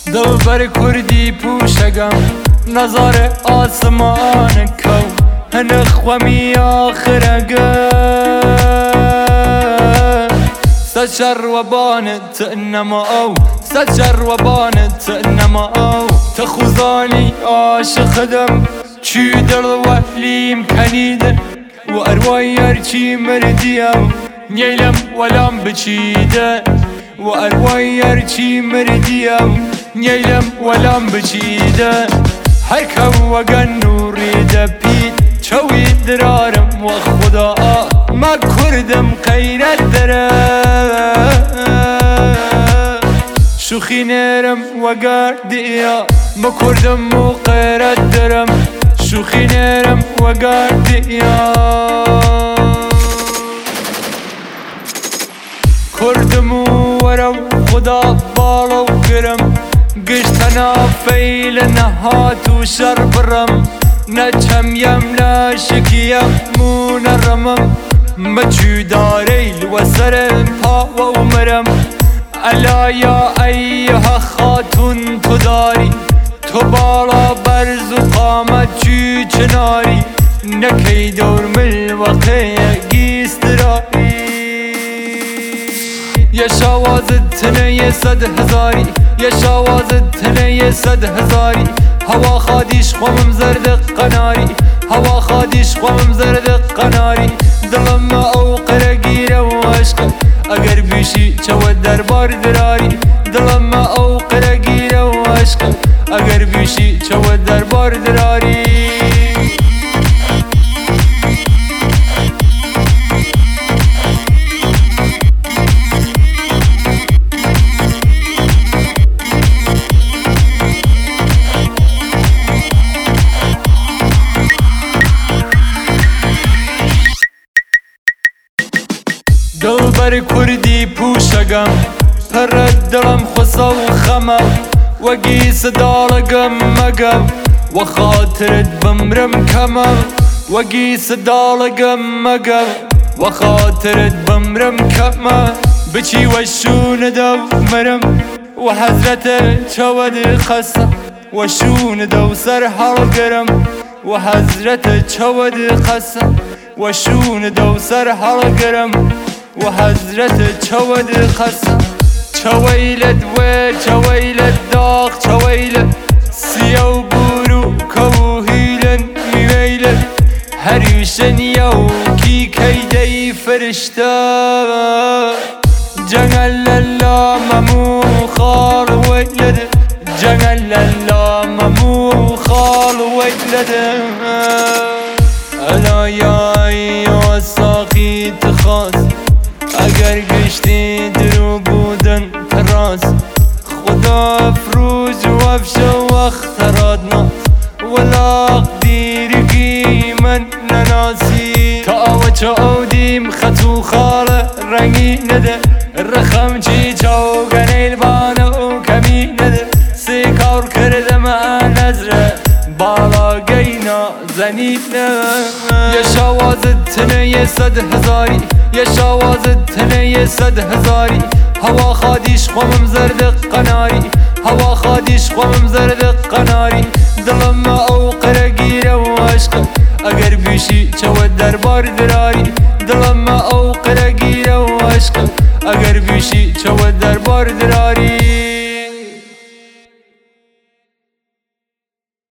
دلبر کردی پوشگم نظر آسمان کو هنخومی آخرگه سجر وبانت انما او سجر وبانت انما او تخوزاني عاشق دم چی دل ولیم کنیدن و اروایر چی مردیم نیلم ولام بچیده و اروایر چی مردیم نیلم ولام بچیده هر که وگن نوری دپید چوی درارم و خدا ما کردم غیرت داره شوخی نرم و گردیا ما کردم و غیرت دارم شوخی نرم و گردیا کردم و ورم خدا بالا و گرم گشتنا فیل نهات و شر برم نچم یم نشکیم مو نرمم مچو داریل و سر پا و مرم الا یا ایها خاتون تو داری تو بالا برز و قامت چی چناری نکی دور مل وقی گیستراری یه شوازد تنه 100 هزاری یه شوازد تنه 100 هزاری هوا خادیش خوامم زرد قناری هوا خادیش خوامم زرد قناری دلم او قرگیره و عشق اگر بیشی چود دربار دراری دلم او قرگیره و عشق اگر بیشی چود دربار دراری دلبر کردی پوشگم پرد دلم خسا و خمم وگی صدالگم مگم و خاطرت بمرم کمم وگی صدالگم مگم و خاطرت بمرم کمم بچی و شون دو مرم و حضرت چود خسم و شون دو سر حال گرم و حضرت چود خسم و شون دو سر حال گرم و حضرت چود خسم چویلت و چویلت داغ چویلت سیو برو کوهیلن میویلت هریشن یو کی کیدی فرشته جنگل الله ممو خال ویلد جنگل الله ممو خال ویلد الا یا ساقی تخاص اگر گشتی درو بودن تراز خدا افروز و افش وقت رادنا ولا دیرگی من نناسی تا و چودیم خطو خال رنگی نده رخم چی چوگن ایلبانو کمی نده سیکار کردم نظره بالا گینا زنیده یه شوازد تنه 100 هزاری یه شوازد تنه 100 هزاری هوا خادیش خوامم زرد قناری هوا خادیش خوامم زرد قناری دلم او قرگیره و عشق اگر بیشی چود دربار دراری دلم او قرگیره و عشق اگر بیشی چود دربار دراری